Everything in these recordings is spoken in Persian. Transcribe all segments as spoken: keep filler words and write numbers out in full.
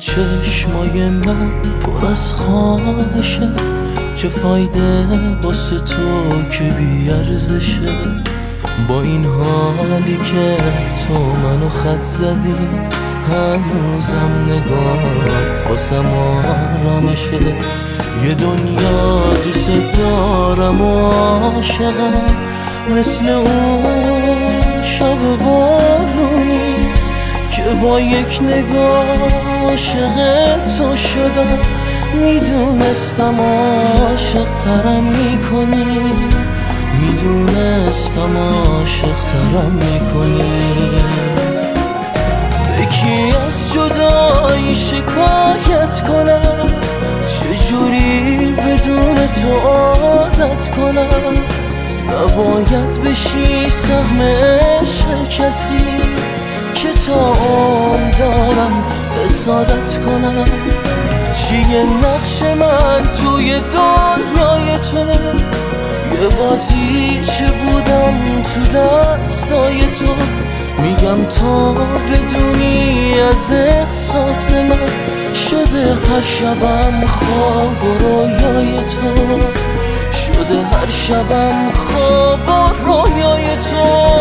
چشمای من پر از خواهشه، چه فایده واسه تو که بی‌ارزشه. با این حالی که تو منو خط زدی، هنوزم نگاهت واسم آرامشه. یه دنیا دوست دارم و عاشقم، مثل اون شب بارونی که با یک نگاه عاشق تو شدم. میدونستم عاشق ترم میکنی، میدونستم عاشق ترم میکنی. به کی از جدایی شکایت کنم، چجوری بدون تو عادت کنم. نباید بشی سهم عشق کسی که تا عمر دارم حسادت کنم. چیه نقش من توی دنیای تو، یه بازی چه بودم تو دستای تو. میگم تا بدونی از احساس من، شده هر شبم خواب و رویای تو، شده هر شبم خواب و رویای تو.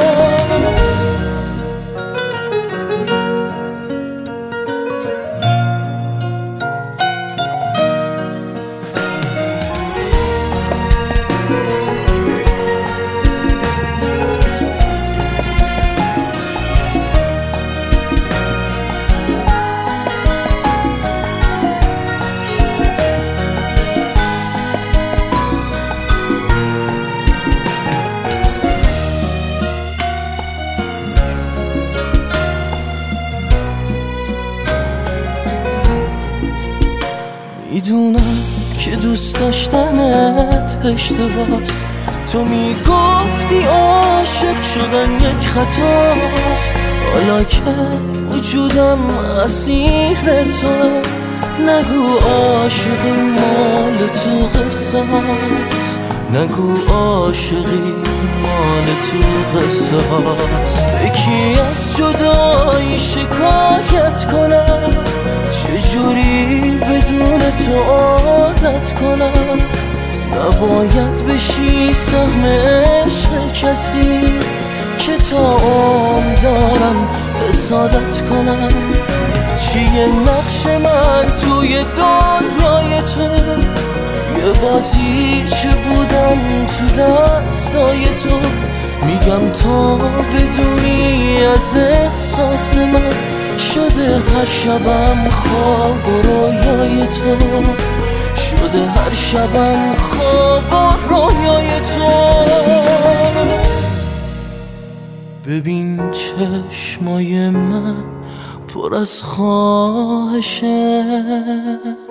میدونم که دوست داشتنت اشتباهست، تو میگفتی عاشق شدن یک خطاست. حالا که وجودم اسیر توه، نگو عاشقی مال تو قصاست، نگو عاشقی مال تو قصاست. به کی از جدایی شکایت کنم، چجوری بدون تو عادت کنم. نباید بشی سهم عشق کسی که تا عمر دارم حسادت کنم. چیه نقش من توی دنیای تو، یه بازی چه بودم تو دستای تو. میگم تا بدونی از احساس من، شده هر شبم خواب و رویای تو، شده هر شبم خواب و رویای تو. ببین چشمای من پر از خواهشه،